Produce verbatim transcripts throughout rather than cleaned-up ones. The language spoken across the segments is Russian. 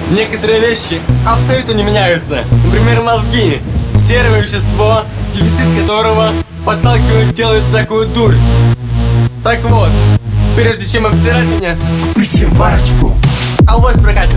Некоторые вещи абсолютно не меняются. Например, мозги. Серое вещество, дефицит которого подталкивает делать всякую дурь. Так вот, прежде чем обсирать меня, купи себе парочку, а вот прокатит.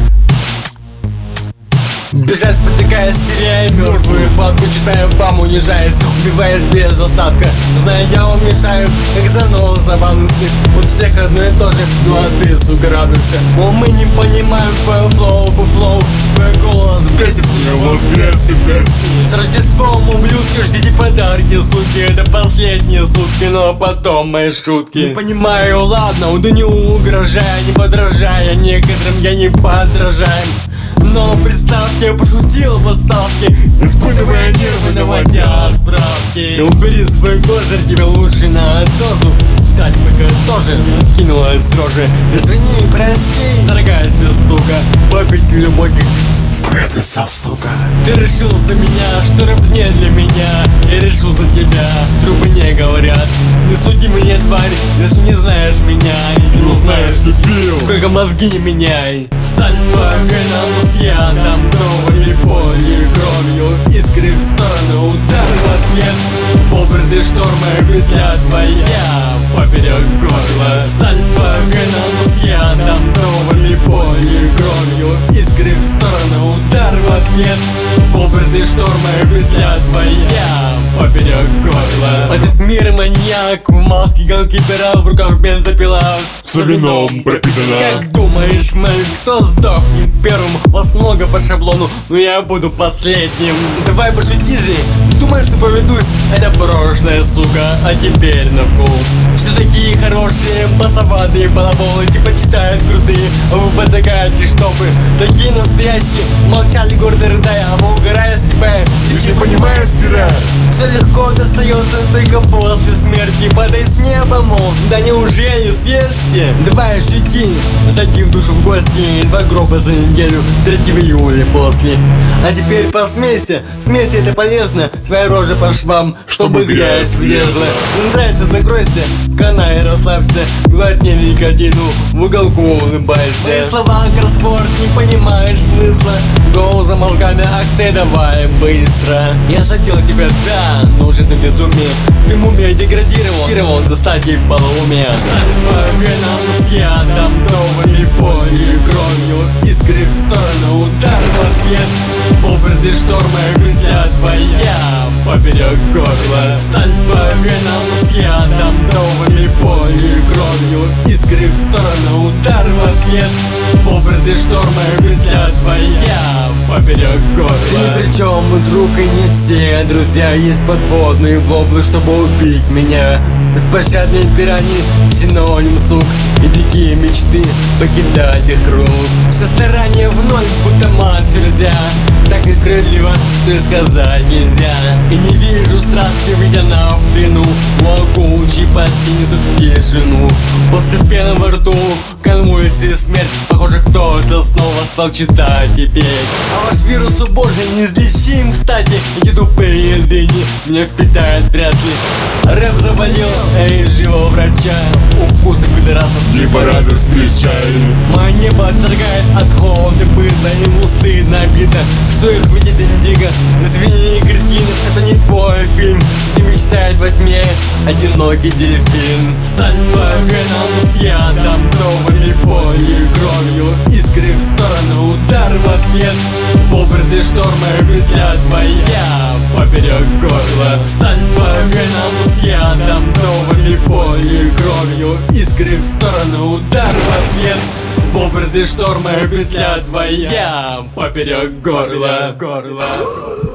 Бежать, спотыкаясь, теряя мертвую хватку, читая бам, унижаясь, убиваясь без остатка. Зная, я вам мешаю, как заново забавился. У всех одно и то же, ну а ты, сука, радуйся. Мол, мы не понимаем твой флоу, по флоу, твой голос бесит, его бесит, бесит. С Рождеством, ублюдки, ждите подарки, суки, это последние сутки, но потом мои шутки. Не понимаю, ладно, да не угрожая, не подражая, некоторым я не подражаю. Но представьте, я пошутил в подставке, испытывая нервы, наводя справки. Убери свой козырь, тебе лучше на дозу дать, пока тоже откинулась с рожи. Извини, прости, дорогая без стука, попить глубоких спрятался, сука. Ты решил за меня, что рэп не для меня. Я решил за тебя, трубы не говорят. Не суди меня, тварь, если не знаешь меня. И не узнаешь, дебил, только мозги не меняй. Стань по венам с ядом, травами, болью, кровью. Искры в сторону, удар в ответ. В образе шторма петля твоя поперек горла. Стань по венам с ядом, травами, болью, кровью. Искры в сторону, удар в ответ. В образе шторма петля твоя поперек горла. Отец мира маньяк, в маске ганкипера, в руках бензопила, с вином пропитана. Как думаешь, мэн, кто сдохнет первым? Вас много по шаблону, но я буду последним. Давай пошути же, думаешь, что поведусь? Это прошлое, сука, а теперь на вкус. Все такие хорошие, басоватые балаболы, типа читают крутые, а вы потакаете, чтобы такие настоящие молчали гордо рыдая, а вы угорая с тебя. Ты не понимаешь, сира? Все легко достается только после смерти. Падает с неба, мол, да неужели съешьте? Давай шути, зайти в душу в гости. Два гроба за неделю, третьего июля после. А теперь посмейся, смейся, это полезно. Твоя рожа по швам, чтобы грязь влезла. Не нравится, закройся, канай, расслабься. Глотни никотину, в уголку улыбайся. Мои слова кроссворд, не понимаешь смысла. Гол за мозгами, акции давай быстро. Я задел тебя, да, но уже до безумия. Ты мумия деградировал до стадии полоумия. Стань по венам с ядом, травами, болью, кровью. Искры в сторону, удар в ответ. В образе шторма петля твоя поперек горла. Стань по венам с ядом, травами, болью, кровью. Искры в сторону, удар в ответ. В образе шторма петля твоя поперек горла. Ни при чем, друг, и не все друзья. Есть подводные воблы, чтобы убить меня. Беспощадные пираньи, синоним сук. И дикие мечты, покидать их круг. Все старания вновь, будто мат ферзя. Так несправедливо, что и сказать нельзя. И не вижу страсти, ведь она в плену. Могучий почти несут в тишину. После пены во рту, конвульсии, смерть. Похоже, кто-то снова стал читать и петь. А ваш вирус у божий неизлечим, кстати. Эти тупые дыни меня впитают вряд ли. Рэп заболел, эй, живого врача. Укусы пидорасов не парады встречай. Мое небо отторгает от холода быта. Ему стыдно, обидно, что их видит индиго. Извини, кретин, это не твой фильм, где мечтает во тьме одинокий дельфин. Стань по венам с ядом, травами, болью, кровью. Искры в сторону, удар в ответ. В образе шторма петля твоя поперек горла. Стань по венам с ядом, травами, болью, кровью. Искры в сторону, удар в ответ. В образе шторма петля твоя поперек горла.